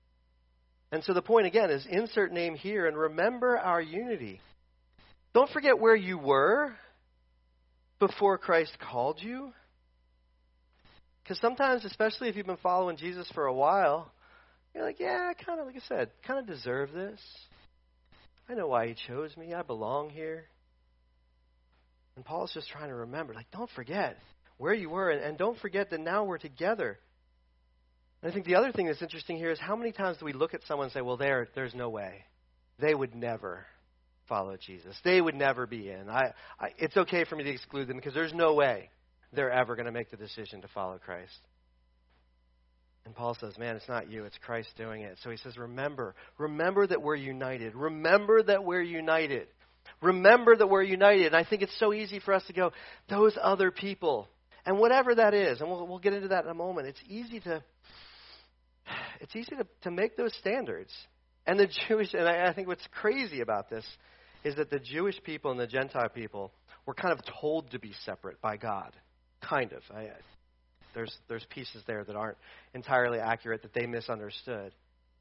And so the point, again, is insert name here and remember our unity. Don't forget where you were before Christ called you. Because sometimes, especially if you've been following Jesus for a while, you're like, yeah, I kind of, like I said, kind of deserve this. I know why he chose me. I belong here. And Paul's just trying to remember, like, don't forget where you were, and, and don't forget that now we're together. And I think the other thing that's interesting here is how many times do we look at someone and say, well, there, there's no way. They would never follow Jesus. They would never be in. I, I, it's okay for me to exclude them because there's no way they're ever going to make the decision to follow Christ. And Paul says, man, it's not you. It's Christ doing it. So he says, remember. Remember that we're united. Remember that we're united. Remember that we're united. And I think it's so easy for us to go, those other people. And whatever that is, and we'll, we'll get into that in a moment, it's easy to it's easy to, to make those standards. And the Jewish, and I, I think what's crazy about this is that the Jewish people and the Gentile people were kind of told to be separate by God. Kind of. I, there's there's pieces there that aren't entirely accurate that they misunderstood.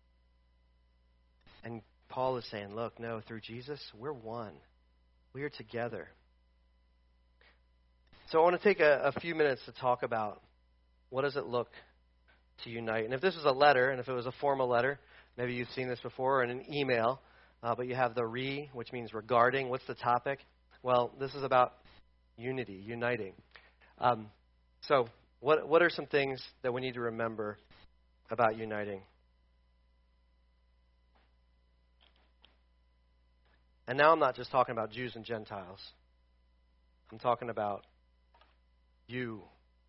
And Paul is saying, look, no, through Jesus, we're one. We are together. So I want to take a, a few minutes to talk about what does it look to unite. And if this was a letter, and if it was a formal letter, maybe you've seen this before, or in an email, uh, but you have the re, which means regarding. What's the topic? Well, this is about unity, uniting. Um, so what what are some things that we need to remember about uniting? And now I'm not just talking about Jews and Gentiles. I'm talking about you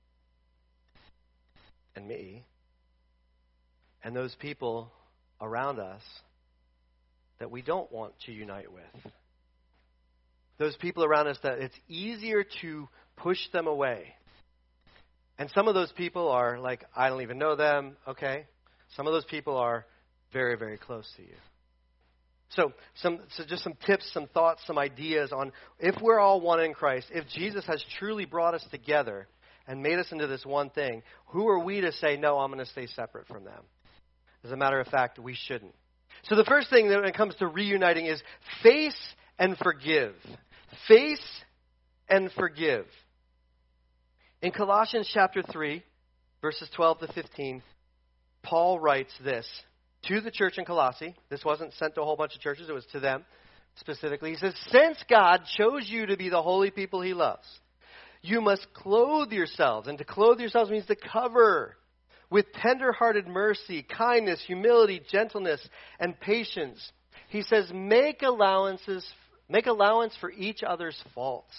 and me and those people around us that we don't want to unite with. Those people around us that it's easier to push them away. And some of those people are like, I don't even know them, okay? Some of those people are very, very close to you. So, some, so just some tips, some thoughts, some ideas on if we're all one in Christ, if Jesus has truly brought us together and made us into this one thing, who are we to say, no, I'm going to stay separate from them? As a matter of fact, we shouldn't. So the first thing that when it comes to reuniting is face and forgive. Face and forgive. In Colossians chapter three, verses twelve to fifteen, Paul writes this to the church in Colossae. This wasn't sent to a whole bunch of churches. It was to them specifically. He says, since God chose you to be the holy people he loves, you must clothe yourselves. And to clothe yourselves means to cover with tender-hearted mercy, kindness, humility, gentleness, and patience. He says, make allowances, make allowance for each other's faults.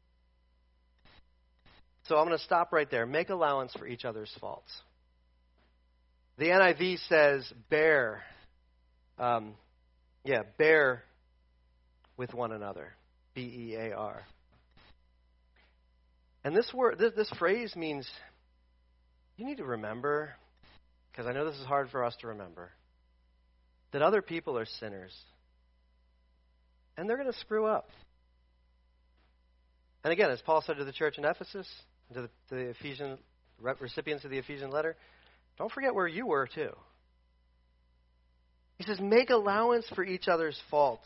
So I'm going to stop right there. Make allowance for each other's faults. The N I V says, bear. Um, yeah, bear with one another. B E A R. And this word, this, this phrase means, you need to remember, because I know this is hard for us to remember, that other people are sinners. And they're going to screw up. And again, as Paul said to the church in Ephesus, to the, to the Ephesian recipients of the Ephesian letter, don't forget where you were too. He says, make allowance for each other's faults.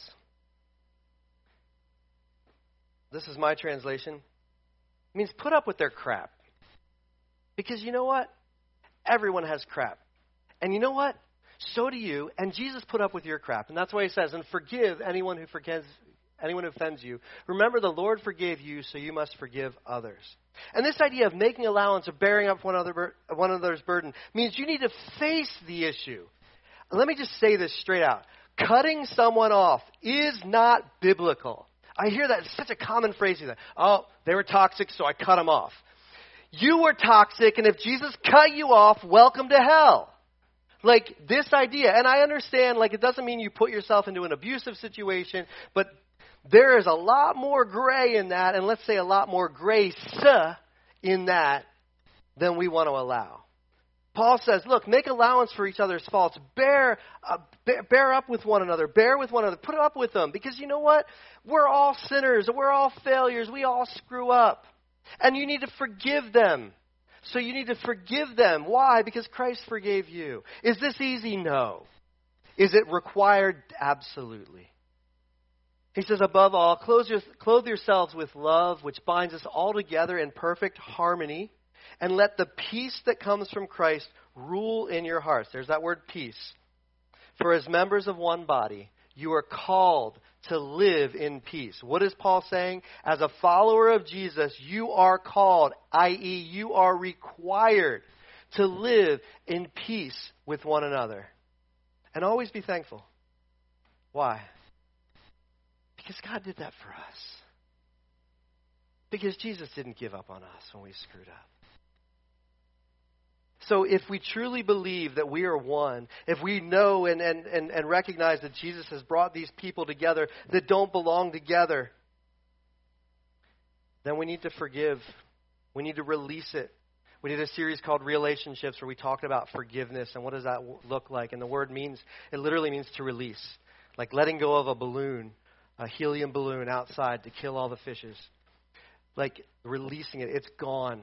This is my translation. It means put up with their crap. Because you know what? Everyone has crap. And you know what? So do you. And Jesus put up with your crap. And that's why he says, and forgive anyone who forgives, anyone who offends you. Remember, the Lord forgave you, so you must forgive others. And this idea of making allowance, of bearing up one, other, one another's burden, means you need to face the issue. Let me just say this straight out. Cutting someone off is not biblical. I hear that. It's such a common phrase. That, oh, they were toxic, so I cut them off. You were toxic, and if Jesus cut you off, welcome to hell. Like, this idea, and I understand, like, it doesn't mean you put yourself into an abusive situation, but there is a lot more gray in that, and let's say a lot more grace in that than we want to allow. Paul says, look, make allowance for each other's faults. Bear, uh, bear, bear up with one another. Bear with one another. Put up with them. Because you know what? We're all sinners. We're all failures. We all screw up. And you need to forgive them. So you need to forgive them. Why? Because Christ forgave you. Is this easy? No. Is it required? Absolutely. He says, above all, clothe, your, clothe yourselves with love, which binds us all together in perfect harmony, and let the peace that comes from Christ rule in your hearts. There's that word peace. For as members of one body, you are called to live in peace. What is Paul saying? As a follower of Jesus, you are called, that is, you are required to live in peace with one another. And always be thankful. Why? Because God did that for us. Because Jesus didn't give up on us when we screwed up. So if we truly believe that we are one, if we know and, and, and, and recognize that Jesus has brought these people together that don't belong together, then we need to forgive. We need to release it. We did a series called Relationships where we talked about forgiveness and what does that look like. And the word means, it literally means to release. Like letting go of a balloon, a helium balloon outside to kill all the fishes. Like releasing it. It's gone.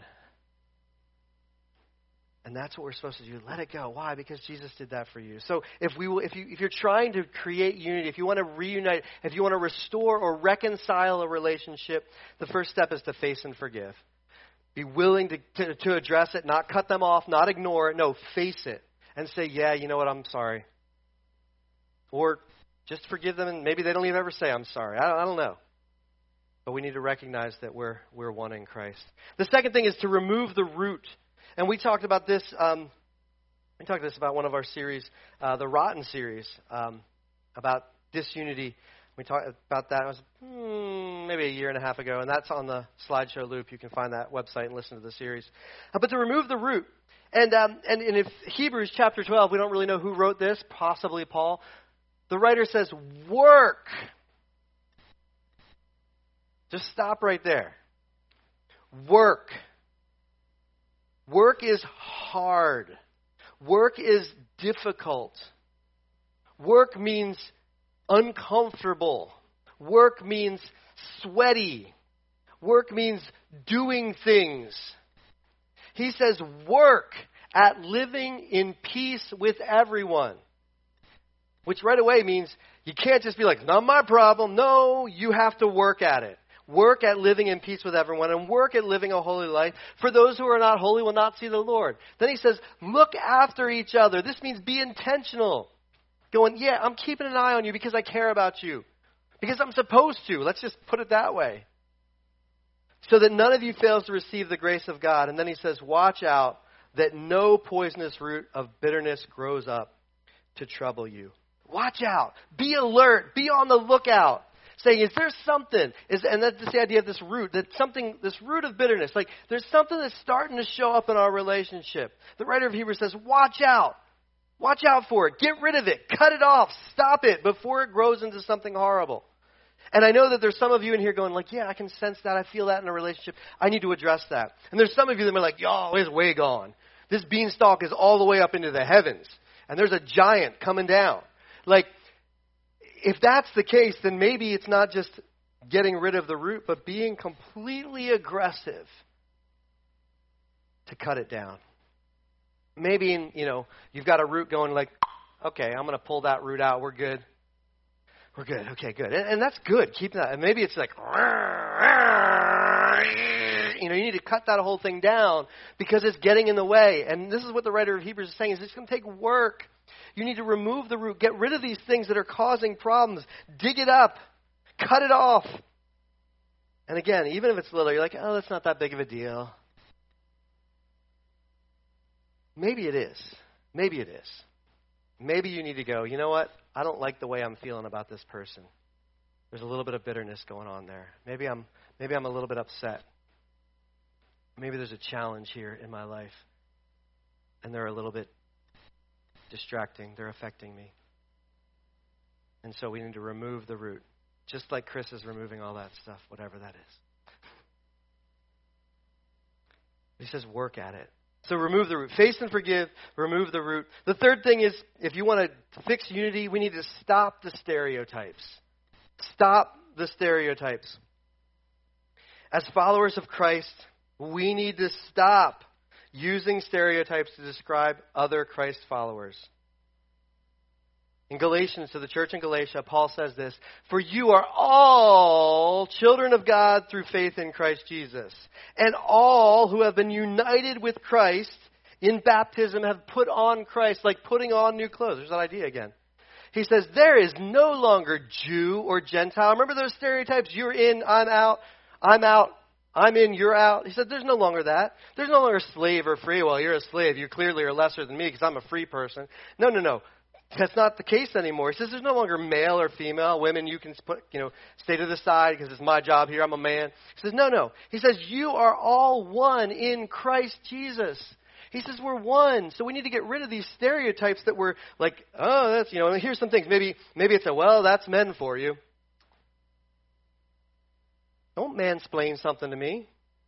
And that's what we're supposed to do. Let it go. Why? Because Jesus did that for you. So if we, if you, if you're trying to create unity, if you want to reunite, if you want to restore or reconcile a relationship, the first step is to face and forgive. Be willing to, to, to address it, not cut them off, not ignore it. No, face it and say, yeah, you know what, I'm sorry. Or just forgive them and maybe they don't even ever say, I'm sorry. I don't, I don't know. But we need to recognize that we're we're one in Christ. The second thing is to remove the root. And we talked about this, um, we talked this about one of our series, uh, the Rotten series, um, about disunity. We talked about that, it was hmm, maybe a year and a half ago, and that's on the slideshow loop. You can find that website and listen to the series. Uh, but to remove the root, and, um, and, and if Hebrews chapter twelve, we don't really know who wrote this, possibly Paul. The writer says, work. Just stop right there. Work. Work is hard. Work is difficult. Work means uncomfortable. Work means sweaty. Work means doing things. He says work at living in peace with everyone. Which right away means you can't just be like, not my problem. No, you have to work at it. Work at living in peace with everyone and work at living a holy life. For those who are not holy will not see the Lord. Then he says, look after each other. This means be intentional. Going, yeah, I'm keeping an eye on you because I care about you. Because I'm supposed to. Let's just put it that way. So that none of you fails to receive the grace of God. And then he says, watch out that no poisonous root of bitterness grows up to trouble you. Watch out. Be alert. Be on the lookout. Saying, is there something, is, and that's the idea of this root, that something, this root of bitterness, like there's something that's starting to show up in our relationship. The writer of Hebrews says, watch out. Watch out for it. Get rid of it. Cut it off. Stop it before it grows into something horrible. And I know that there's some of you in here going like, yeah, I can sense that. I feel that in a relationship. I need to address that. And there's some of you that are like, yo, it's way gone. This beanstalk is all the way up into the heavens. And there's a giant coming down. Like, if that's the case, then maybe it's not just getting rid of the root, but being completely aggressive to cut it down. Maybe, in, you know, you've got a root going like, okay, I'm going to pull that root out. We're good. We're good. Okay, good. And, and that's good. Keep that. And maybe it's like, you know, you need to cut that whole thing down because it's getting in the way. And this is what the writer of Hebrews is saying, is it's going to take work. You need to remove the root. Get rid of these things that are causing problems. Dig it up. Cut it off. And again, even if it's little, you're like, oh, that's not that big of a deal. Maybe it is. Maybe it is. Maybe you need to go, you know what? I don't like the way I'm feeling about this person. There's a little bit of bitterness going on there. Maybe I'm maybe I'm a little bit upset. Maybe there's a challenge here in my life. And they're a little bit distracting. They're affecting me. And so we need to remove the root. Just like Chris is removing all that stuff, whatever that is. He says work at it. So remove the root. Face and forgive. Remove the root. The third thing is, if you want to fix unity, we need to stop the stereotypes. Stop the stereotypes. As followers of Christ, we need to stop using stereotypes to describe other Christ followers. In Galatians, to the church in Galatia, Paul says this, "For you are all children of God through faith in Christ Jesus. And all who have been united with Christ in baptism have put on Christ," like putting on new clothes. There's that idea again. He says, "There is no longer Jew or Gentile." Remember those stereotypes? You're in, I'm out, I'm out, I'm in, you're out. He said, there's no longer that. There's no longer slave or free. Well, you're a slave. You clearly are lesser than me because I'm a free person. No, no, no. That's not the case anymore. He says there's no longer male or female. Women, you can put, you know, stay to the side because it's my job here. I'm a man. He says, no, no. He says, you are all one in Christ Jesus. He says we're one. So we need to get rid of these stereotypes that we're like, oh, that's, you know, here's some things. Maybe, maybe it's a, well, that's men for you. Don't mansplain something to me.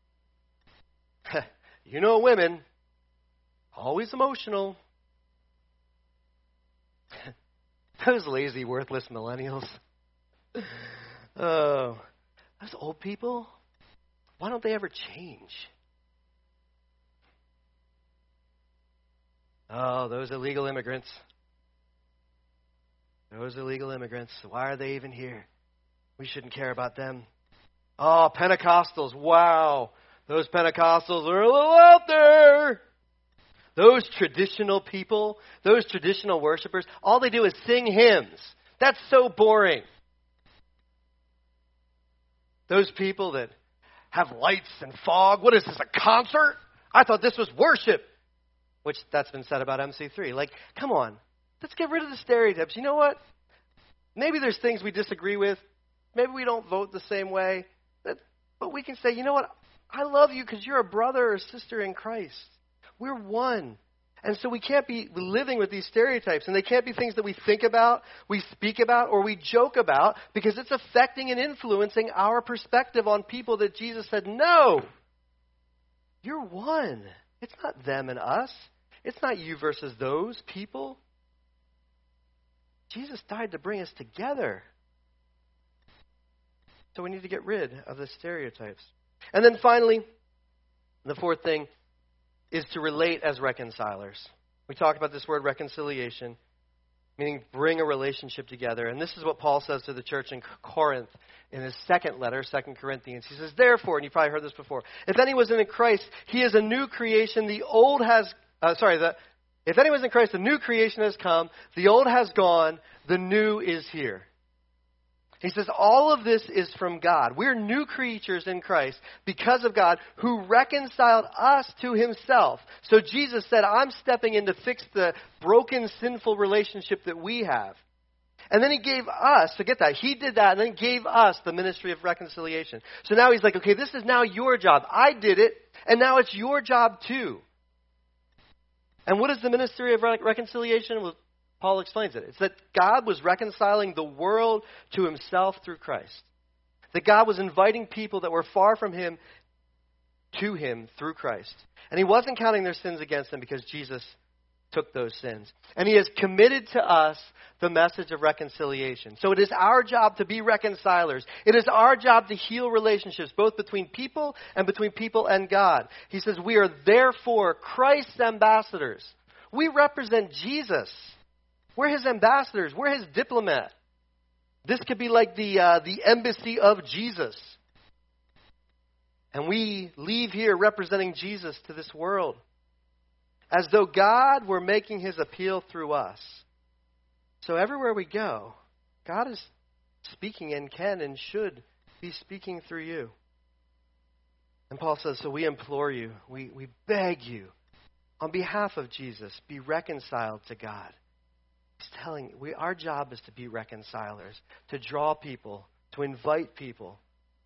You know women, always emotional. Those lazy, worthless millennials. Oh, those old people, why don't they ever change? Oh, those illegal immigrants. Those illegal immigrants, why are they even here? We shouldn't care about them. Oh, Pentecostals, wow. Those Pentecostals are a little out there. Those traditional people, those traditional worshipers, all they do is sing hymns. That's so boring. Those people that have lights and fog. What is this, a concert? I thought this was worship. Which that's been said about M C three. Like, come on. Let's get rid of the stereotypes. You know what? Maybe there's things we disagree with. Maybe we don't vote the same way. But we can say, you know what? I love you because you're a brother or sister in Christ. We're one. And so we can't be living with these stereotypes. And they can't be things that we think about, we speak about, or we joke about because it's affecting and influencing our perspective on people that Jesus said, no, you're one. It's not them and us. It's not you versus those people. Jesus died to bring us together. So we need to get rid of the stereotypes. And then finally, the fourth thing is to relate as reconcilers. We talk about this word reconciliation, meaning bring a relationship together. And this is what Paul says to the church in Corinth in his second letter, Second Corinthians. He says, therefore, and you probably heard this before, if anyone's in Christ, he is a new creation. The old has, uh, sorry, the, if anyone's in Christ, the new creation has come. The old has gone. The new is here. He says all of this is from God. We're new creatures in Christ because of God who reconciled us to himself. So Jesus said, I'm stepping in to fix the broken, sinful relationship that we have. And then he gave us, so get that, he did that and then gave us the ministry of reconciliation. So now he's like, okay, this is now your job. I did it, and now it's your job too. And what is the ministry of reconciliation? Well, Paul explains it. It's that God was reconciling the world to himself through Christ. That God was inviting people that were far from him to him through Christ. And he wasn't counting their sins against them because Jesus took those sins. And he has committed to us the message of reconciliation. So it is our job to be reconcilers. It is our job to heal relationships, both between people and between people and God. He says we are therefore Christ's ambassadors. We represent Jesus. We're his ambassadors. We're his diplomat. This could be like the uh, the embassy of Jesus. And we leave here representing Jesus to this world. As though God were making his appeal through us. So everywhere we go, God is speaking and can and should be speaking through you. And Paul says, so we implore you, we, we beg you, on behalf of Jesus, be reconciled to God. He's telling, we, our job is to be reconcilers, to draw people, to invite people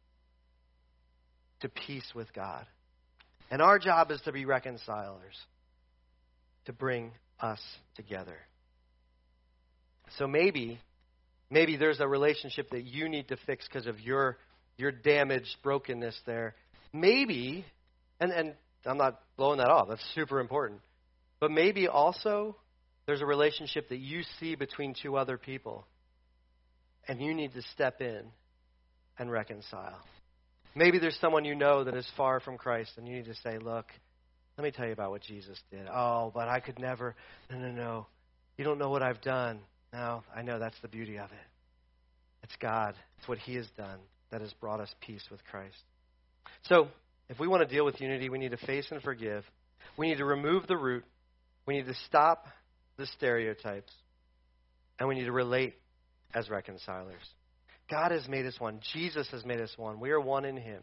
to peace with God. And our job is to be reconcilers, to bring us together. So maybe, maybe there's a relationship that you need to fix because of your your damaged brokenness there. Maybe, and, and I'm not blowing that off, that's super important. But maybe also there's a relationship that you see between two other people, and you need to step in and reconcile. Maybe there's someone you know that is far from Christ, and you need to say, look, let me tell you about what Jesus did. Oh, but I could never. No, no, no. You don't know what I've done. No, I know that's the beauty of it. It's God. It's what he has done that has brought us peace with Christ. So, if we want to deal with unity, we need to face and forgive. We need to remove the root. We need to stop the stereotypes. And we need to relate as reconcilers. God has made us one. Jesus has made us one. We are one in him.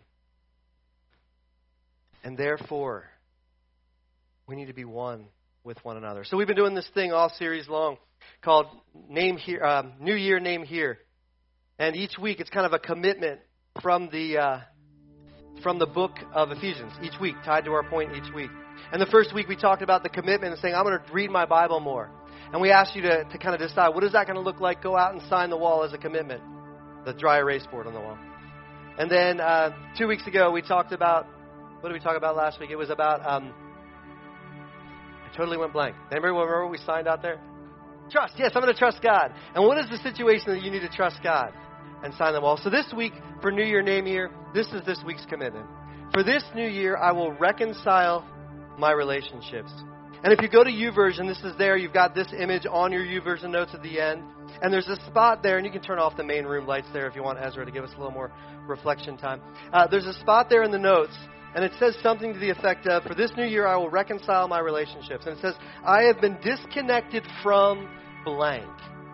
And therefore, we need to be one with one another. So we've been doing this thing all series long called Name Here, um, New Year, Name Here. And each week it's kind of a commitment from the uh, from the book of Ephesians. Each week, tied to our point each week. And the first week we talked about the commitment and saying, I'm going to read my Bible more. And we asked you to, to kind of decide, what is that going to look like? Go out and sign the wall as a commitment. The dry erase board on the wall. And then uh, two weeks ago we talked about, what did we talk about last week? It was about, um, I totally went blank. Anybody remember what we signed out there? Trust. Yes, I'm going to trust God. And what is the situation that you need to trust God? And sign the wall. So this week, for New Year, Name Year, this is this week's commitment. For this new year, I will reconcile my relationships. And if you go to YouVersion, this is there. You've got this image on your YouVersion notes at the end. And there's a spot there, and you can turn off the main room lights there if you want Ezra to give us a little more reflection time. Uh, there's a spot there in the notes, and it says something to the effect of, for this new year, I will reconcile my relationships. And it says, I have been disconnected from blank.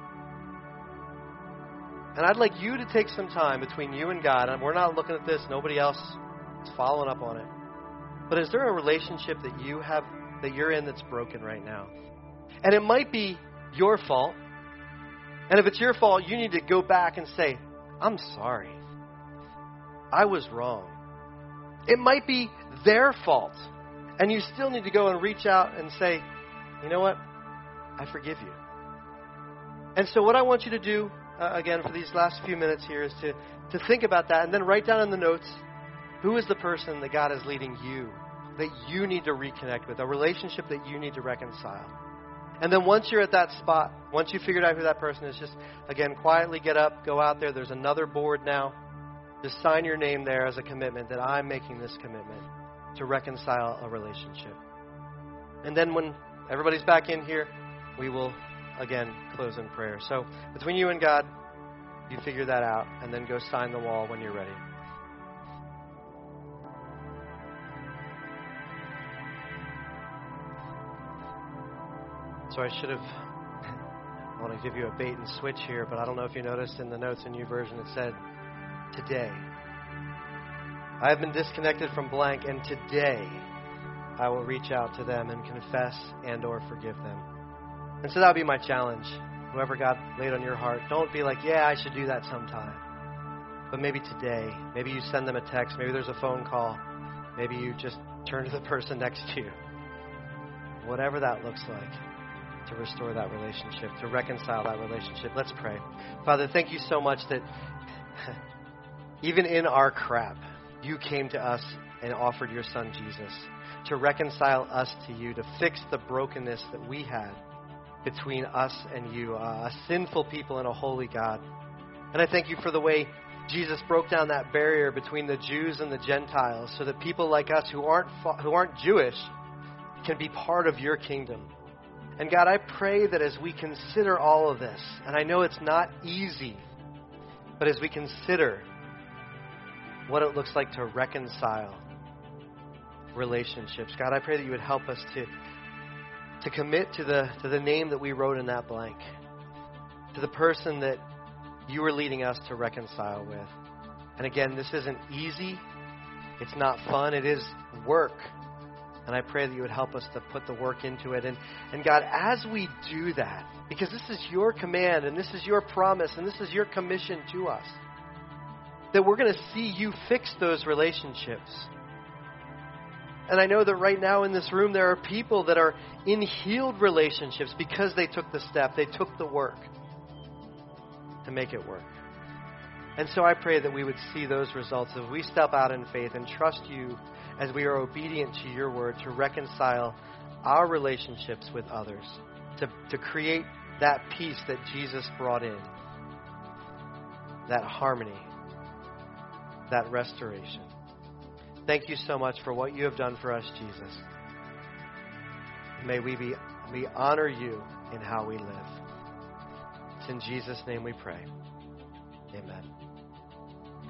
And I'd like you to take some time between you and God. And we're not looking at this. Nobody else is following up on it. But is there a relationship that you have, that you're in that's broken right now? And it might be your fault. And if it's your fault, you need to go back and say, I'm sorry. I was wrong. It might be their fault. And you still need to go and reach out and say, you know what? I forgive you. And so what I want you to do, uh, again, for these last few minutes here is to, to think about that and then write down in the notes, who is the person that God is leading you, that you need to reconnect with, a relationship that you need to reconcile. And then once you're at that spot, once you figured out who that person is, just, again, quietly get up, go out there. There's another board now. Just sign your name there as a commitment that I'm making this commitment to reconcile a relationship. And then when everybody's back in here, we will, again, close in prayer. So between you and God, you figure that out, and then go sign the wall when you're ready. So I should have, I want to give you a bait and switch here, but I don't know if you noticed in the notes in YouVersion it said, today. I have been disconnected from blank, and today I will reach out to them and confess and or forgive them. And so that would be my challenge. Whoever God laid on your heart, don't be like, yeah, I should do that sometime. But maybe today, maybe you send them a text, maybe there's a phone call, maybe you just turn to the person next to you. Whatever that looks like, to restore that relationship, to reconcile that relationship. Let's pray. Father, thank you so much that even in our crap, you came to us and offered your son Jesus to reconcile us to you, to fix the brokenness that we had between us and you, uh, a sinful people and a holy God. And I thank you for the way Jesus broke down that barrier between the Jews and the Gentiles so that people like us who aren't who aren't Jewish can be part of your kingdom. And God, I pray that as we consider all of this, and I know it's not easy, but as we consider what it looks like to reconcile relationships, God, I pray that you would help us to to commit to the to the name that we wrote in that blank, to the person that you were leading us to reconcile with. And again, this isn't easy. It's not fun. It is work. And I pray that you would help us to put the work into it. And, and God, as we do that, because this is your command and this is your promise and this is your commission to us, that we're going to see you fix those relationships. And I know that right now in this room there are people that are in healed relationships because they took the step, they took the work to make it work. And so I pray that we would see those results as we step out in faith and trust you as we are obedient to your word to reconcile our relationships with others, to, to create that peace that Jesus brought in, that harmony, that restoration. Thank you so much for what you have done for us, Jesus. May we be we honor you in how we live. It's in Jesus' name we pray. Amen.